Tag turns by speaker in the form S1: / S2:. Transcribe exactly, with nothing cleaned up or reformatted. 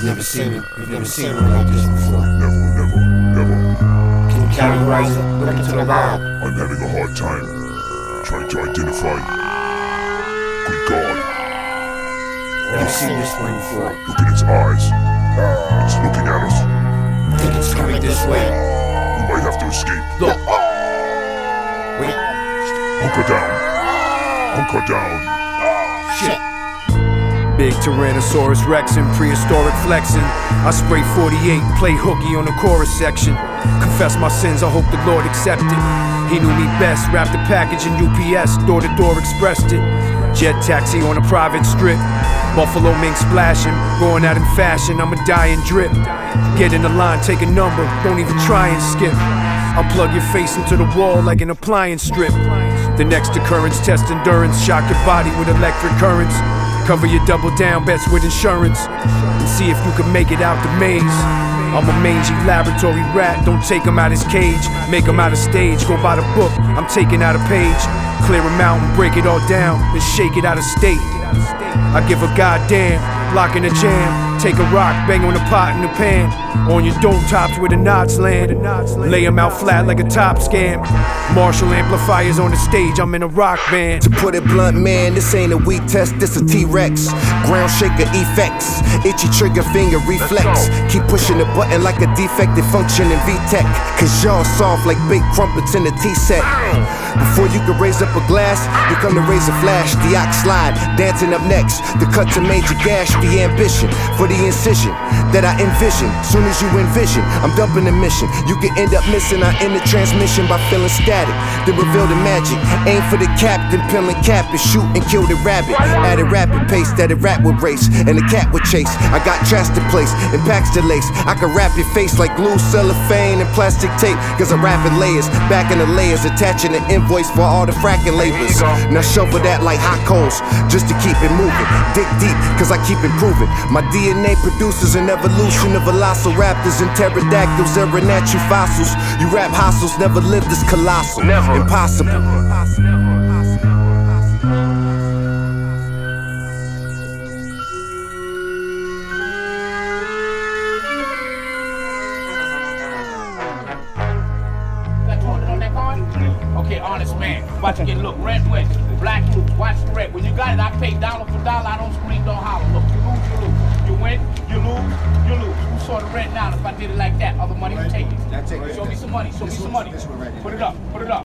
S1: never seen it, you've never seen one like this before.
S2: Never, never, never.
S1: Can you carry your eyes up, look into the light?
S2: I'm having a hard time trying to identify. Good God.
S1: Never seen this one before.
S2: Look at its eyes. It's looking at us.
S1: I think it's coming this way.
S2: We might have to escape.
S1: Look. Wait.
S2: Hunker down. Hunker down.
S1: Shit.
S3: Big Tyrannosaurus Rex in prehistoric flexing. I spray forty-eight, play hooky on the chorus section. Confess my sins, I hope the Lord accept it. He knew me best, wrapped the package in U P S, door to door expressed it. Jet taxi on a private strip. Buffalo mink splashing, going out in fashion, I'm a dying drip. Get in the line, take a number, don't even try and skip. I'll plug your face into the wall like an appliance strip. The next occurrence, test endurance, shock your body with electric currents. Cover your double down bets with insurance, and see if you can make it out the maze. I'm a mangy laboratory rat, don't take him out his cage. Make him out of stage, go by the book, I'm taking out a page. Clear a mountain, break it all down, then shake it out of state. I give a goddamn, lock in a jam. Take a rock, bang on the pot in the pan. On your dome tops where the knots land. Lay them out flat like a top scam. Marshall amplifiers on the stage, I'm in a rock band.
S4: To put it blunt, man, this ain't a weak test, this a T-Rex. Ground shaker effects, itchy trigger finger reflex. Keep pushing the button like a defective function in V-Tech. Cause y'all soft like baked crumpets in a T-set. Before you can raise up a glass, you come to raise a flash. The ox slide, dancing up next. The cut to major gash, the ambition for the incision that I envision. Soon as you envision, I'm dumping the mission. You can end up missing, I end the transmission by feeling static. Then reveal the magic. Aim for the captain, peeling cap and shoot and kill the rabbit. At a rapid pace that a rat would race and the cat would chase. I got trash to place and packs to lace. I can wrap your face like glue, cellophane, and plastic tape. Cause I'm wrapping layers, back in the layers, attaching the invoice for all the fracking labors. Now shovel that like hot coals, just to keep it moving. Dig deep, cause I keep improving. My D N A produces an evolution of velociraptors and pterodactyls, era natural fossils. You rap hostels never lived this colossal. Never. Impossible.
S5: Okay, honest man. Watch you get, look, red wedge, black loops, watch the red. When you got it, I pay dollar for dollar, I don't scream, don't holler. Look, you lose, you lose. You win, you lose, you lose. Who saw the red now? If I did it like that, other money would take it. Show me some money, show me some money. Put it up, put it up.